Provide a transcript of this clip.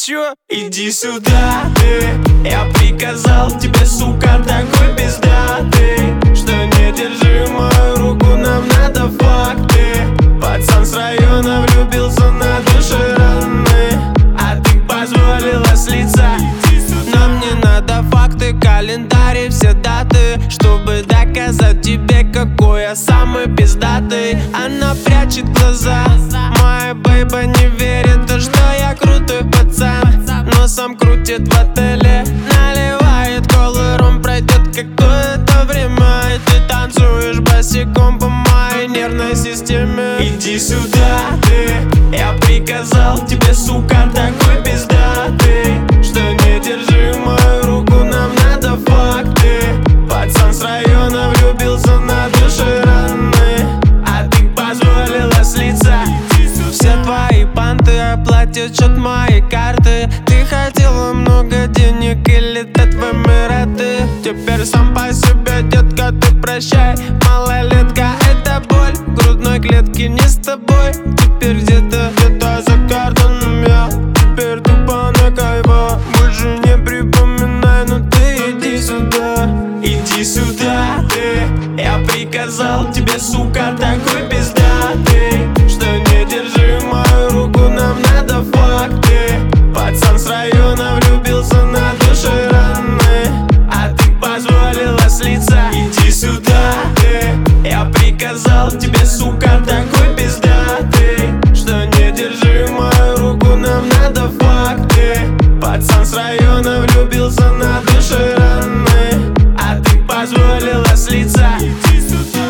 Чё? Иди сюда, ты. Я приказал тебе, сука, такой пиздатый, что не держи мою руку, нам надо факты. Пацан с района влюбился, на душе раны, а ты позволила слиться. Нам не надо факты, календарь, все даты, чтобы доказать тебе, какой я самый пиздатый. Она прячет глаза, моя бейба не верит, то что я крутой пацан. Носом крутит в отеле, наливает колы, ром. Пройдет какое-то время, и ты танцуешь босиком по моей нервной системе. Иди сюда, ты. Я приказал тебе, сука, такой пиздатый, что не держи мою руку, нам надо факты. Пацан с района влюбился, на душе раны, а ты позволила слиться. Все твои понты оплатят счет моей карты. Ты хотела много денег и летать в Эмираты. Теперь сам по себе, детка, ты прощай. Малолетка, это боль в грудной клетке, не с тобой. Теперь где-то за кордоном я. Теперь тупо на кайфа, больше не припоминай, но ты иди сюда. Иди сюда, ты. Я приказал тебе, сука, такой пиздатый, что не держи мою руку, нам надо факты. Пацан с района влюбился, на душе раны, а ты позволила слиться. Иди сюда, ты. Я приказал тебе, сука, такой пиздатый, что не держи мою руку, нам надо факты. Пацан с района влюбился, на душе раны, а ты позволила слиться. Иди сюда.